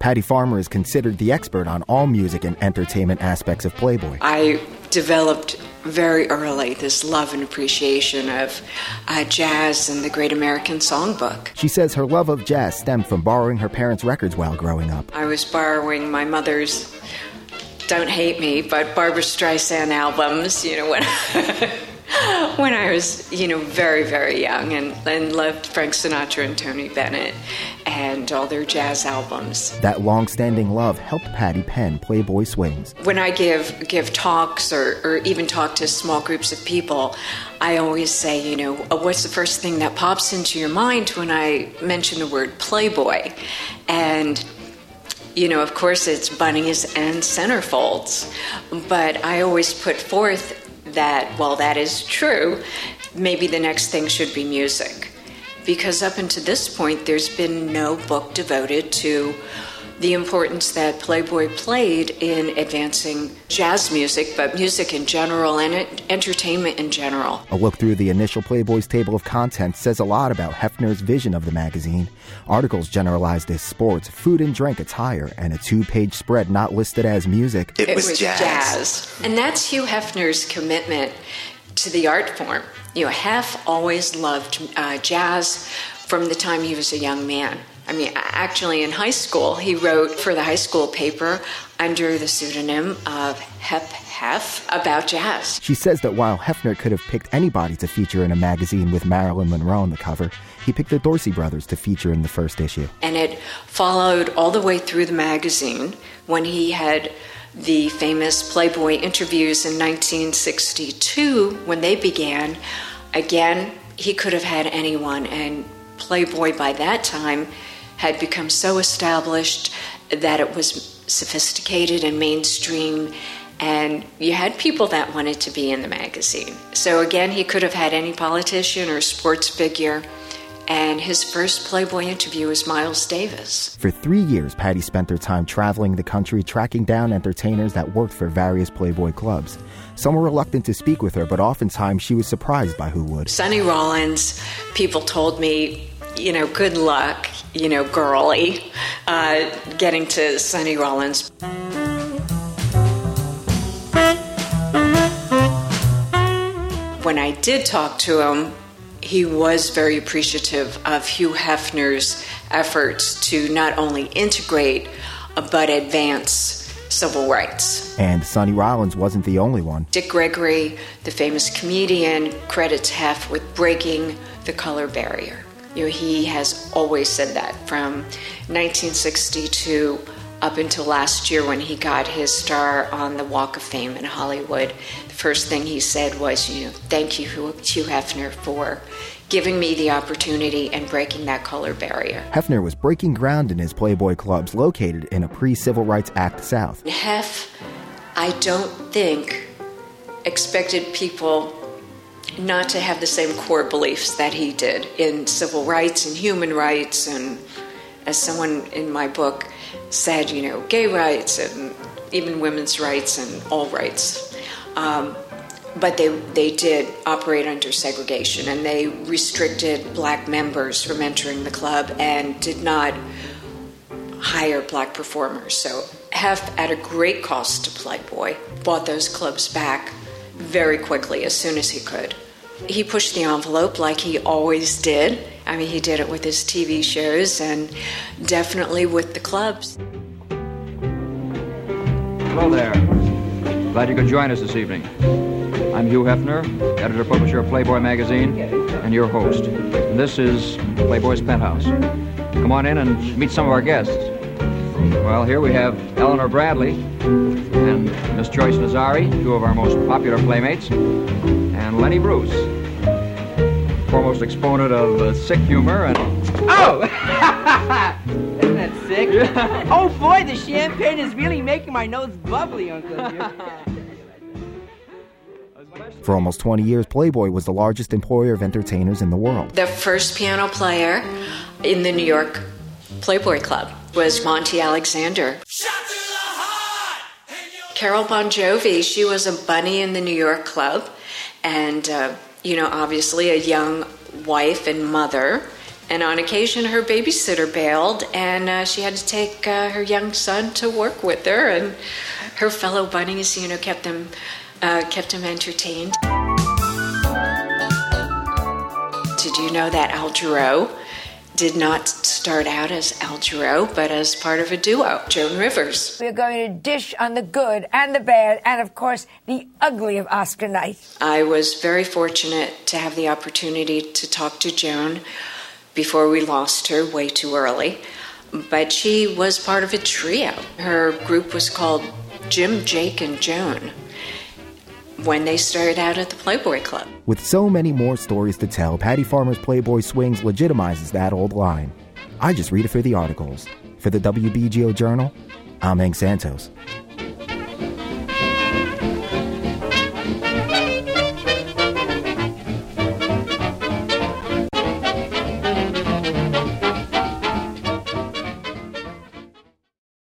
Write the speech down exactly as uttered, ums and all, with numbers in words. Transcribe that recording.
Patty Farmer is considered the expert on all music and entertainment aspects of Playboy. I developed very early this love and appreciation of uh, jazz and the Great American Songbook. She says her love of jazz stemmed from borrowing her parents' records while growing up. I was borrowing my mother's, don't hate me, but Barbra Streisand albums, you know, when when I was, you know, very, very young, and, and loved Frank Sinatra and Tony Bennett and all their jazz albums. That long-standing love helped Patty pen Playboy Swings. When I give give talks or, or even talk to small groups of people, I always say, you know, what's the first thing that pops into your mind when I mention the word Playboy? And you know, of course, it's bunnies and centerfolds, but I always put forth that, while that is true, maybe the next thing should be music. Because up until this point, there's been no book devoted to the importance that Playboy played in advancing jazz music, but music in general and entertainment in general. A look through the initial Playboy's table of contents says a lot about Hefner's vision of the magazine. Articles generalized as sports, food and drink attire, and a two-page spread not listed as music. It, it was, was jazz. jazz. And that's Hugh Hefner's commitment to the art form. You know, Hef always loved uh, jazz from the time he was a young man. I mean, actually in high school, he wrote for the high school paper under the pseudonym of Hep Hef about jazz. She says that while Hefner could have picked anybody to feature in a magazine with Marilyn Monroe on the cover, he picked the Dorsey brothers to feature in the first issue. And it followed all the way through the magazine when he had the famous Playboy interviews in nineteen sixty-two when they began. Again, he could have had anyone, and Playboy by that time had become so established that it was sophisticated and mainstream, and you had people that wanted to be in the magazine. So again, he could have had any politician or sports figure, and his first Playboy interview was Miles Davis. For three years, Patty spent her time traveling the country, tracking down entertainers that worked for various Playboy clubs. Some were reluctant to speak with her, but oftentimes she was surprised by who would. Sonny Rollins, people told me, you know, good luck, you know, girly, uh, getting to Sonny Rollins. When I did talk to him, he was very appreciative of Hugh Hefner's efforts to not only integrate, but advance civil rights. And Sonny Rollins wasn't the only one. Dick Gregory, the famous comedian, credits Hef with breaking the color barrier. You know, he has always said that from nineteen sixty-two up until last year when he got his star on the Walk of Fame in Hollywood. The first thing he said was, you know, thank you, Hugh Hefner, for giving me the opportunity and breaking that color barrier. Hefner was breaking ground in his Playboy clubs located in a pre-Civil Rights Act South. Hef, I don't think, expected people not to have the same core beliefs that he did in civil rights and human rights, and as someone in my book said, you know, gay rights and even women's rights and all rights. Um, but they they did operate under segregation, and they restricted black members from entering the club and did not hire black performers. So Hef, at a great cost to Playboy, bought those clubs back very quickly, as soon as he could. He pushed the envelope like he always did. I mean, he did it with his T V shows and definitely with the clubs. Hello there. Glad you could join us this evening. I'm Hugh Hefner, editor-publisher of Playboy magazine, and your host. And this is Playboy's Penthouse. Come on in and meet some of our guests. Well, here we have Eleanor Bradley and Miss Joyce Nazari, two of our most popular playmates, and Lenny Bruce, foremost exponent of uh, sick humor and... Oh! Isn't that sick? Yeah. Oh boy, the champagne is really making my nose bubbly, Uncle Jim. For almost twenty years, Playboy was the largest employer of entertainers in the world. The first piano player in the New York Playboy Club was Monty Alexander. Carol Bon Jovi, she was a bunny in the New York Club, and, uh, you know, obviously a young wife and mother, And on occasion, her babysitter bailed, and uh, she had to take uh, her young son to work with her, and her fellow bunnies, you know, kept them, uh, kept him entertained. Did you know that Al Jarreau did not start out as Al Jarreau, but as part of a duo, Joan Rivers? We're going to dish on the good and the bad, and of course, the ugly of Oscar night. I was very fortunate to have the opportunity to talk to Joan before we lost her way too early. But she was part of a trio. Her group was called Jim, Jake, and Joan when they started out at the Playboy Club. With so many more stories to tell, Patty Farmer's Playboy Swings legitimizes that old line. I just read it for the articles. For the W B G O Journal, I'm Hank Santos.